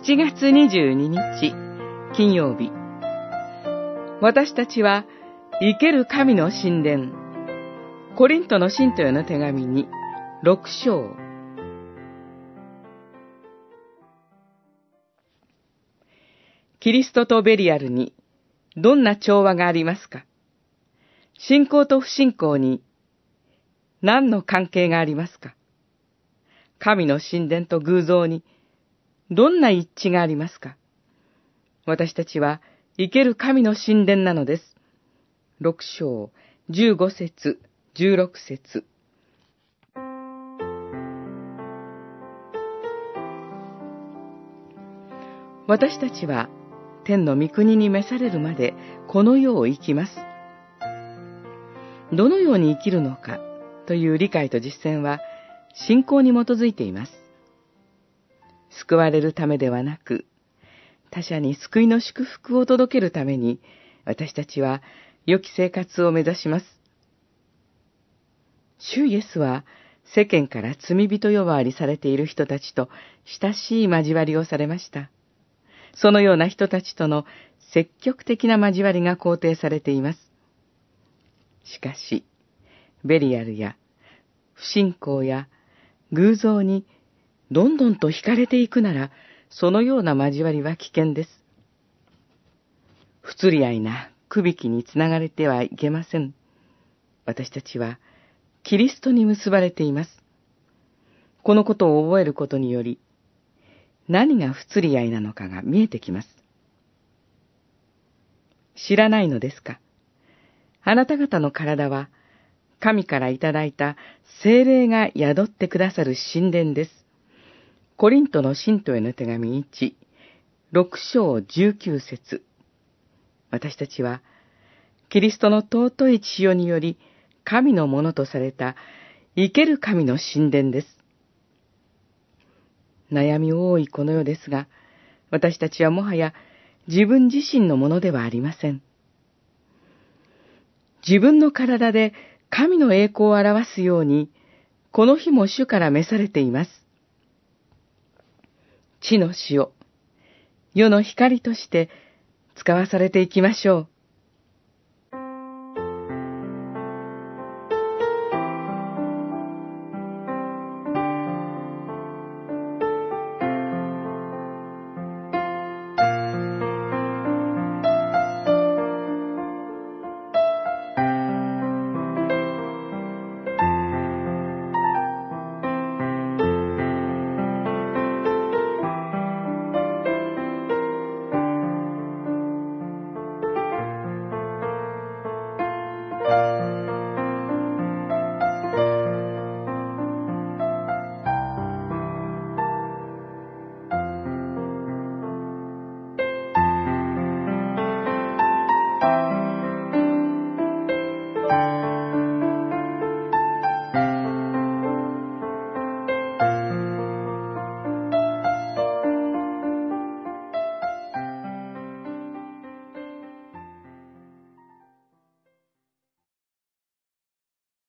7月22日金曜日、私たちは生ける神の神殿、コリントの信徒への手紙に6章。キリストとベリアルにどんな調和がありますか？信仰と不信仰に何の関係がありますか？神の神殿と偶像にどんな一致がありますか？私たちは生ける神の神殿なのです。6章15節16節。私たちは天の御国に召されるまでこの世を生きます。どのように生きるのかという理解と実践は信仰に基づいています。救われるためではなく、他者に救いの祝福を届けるために、私たちは良き生活を目指します。主イエスは世間から罪人呼ばわりされている人たちと親しい交わりをされました。そのような人たちとの積極的な交わりが肯定されています。しかし、ベリアルや不信仰や偶像にどんどんと惹かれていくなら、そのような交わりは危険です。不釣り合いな区引きにつながれてはいけません。私たちはキリストに結ばれています。このことを覚えることにより、何が不釣り合いなのかが見えてきます。知らないのですか？あなた方の体は、神からいただいた聖霊が宿ってくださる神殿です。コリントの信徒への手紙1、6章19節。私たちは、キリストの尊い血潮により、神のものとされた生ける神の神殿です。悩み多いこの世ですが、私たちはもはや自分自身のものではありません。自分の体で神の栄光を表すように、この日も主から召されています。地の塩、世の光として使わされていきましょう。